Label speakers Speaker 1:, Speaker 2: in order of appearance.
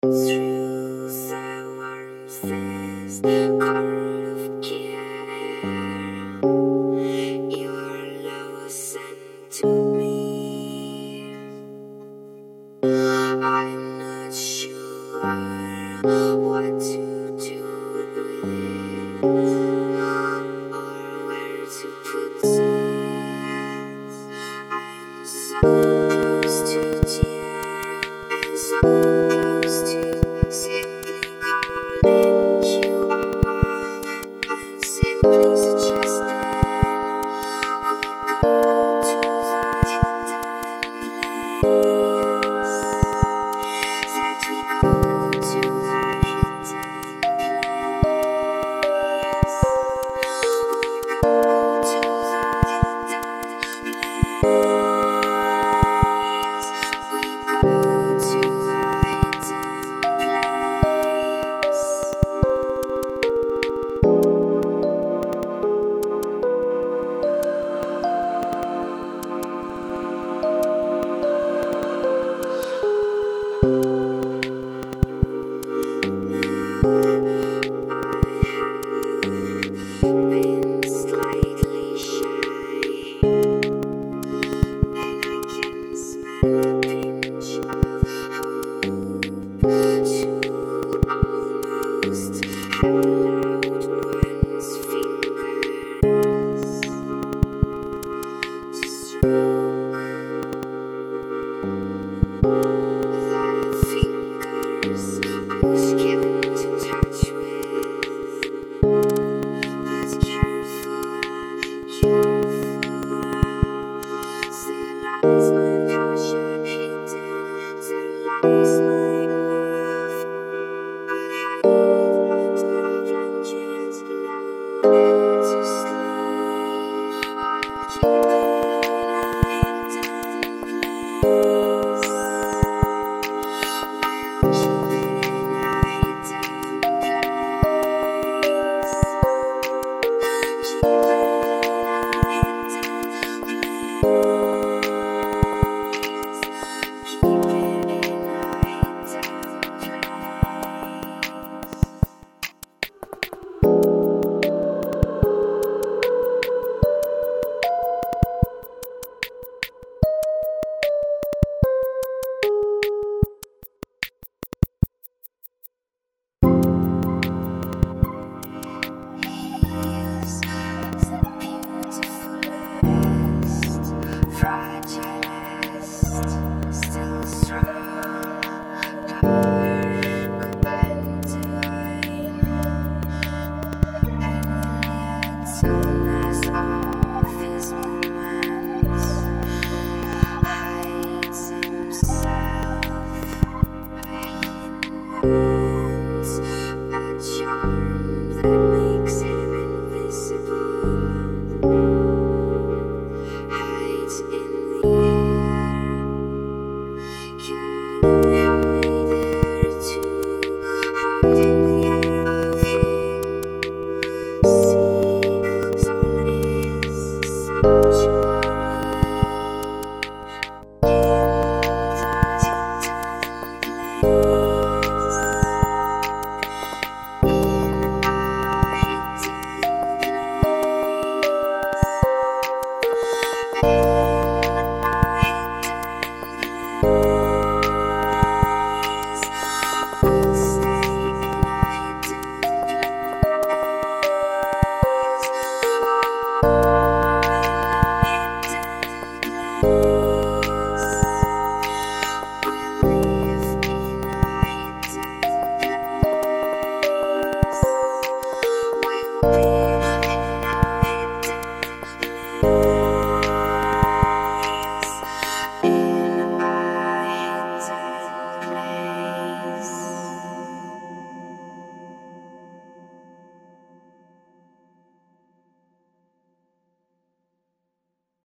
Speaker 1: Through the warmth, cold of care, your love sent to me. I'm not sure what to do with it, or where to put it. I'm so close to tears, and so close to simply calling you on, and simply suggesting we go to the hidden place. That we go to the hidden place. We go to the hidden place. We go to the been slightly shy, and I can smell a pinch of hope to almost have allowed one's fingers to stroke the fingers I was given to touch with. But careful, still lies my passion hidden, still lies my love. I hide the plunges loud to sleep. I'll keep it in a hidden place. I'll keep it in a hidden place. Keep it in a hidden place. Keep it in a hidden place. Here's the beautifulest, fragilest, still strong, dark and divine, and the stillness of his moments hides himself in moments, a charm that makes him invisible, hides in the air. Can I hide too, hide in the air of him? See, solace, sanctuary in the hidden place. In a hidden place. In a hidden place.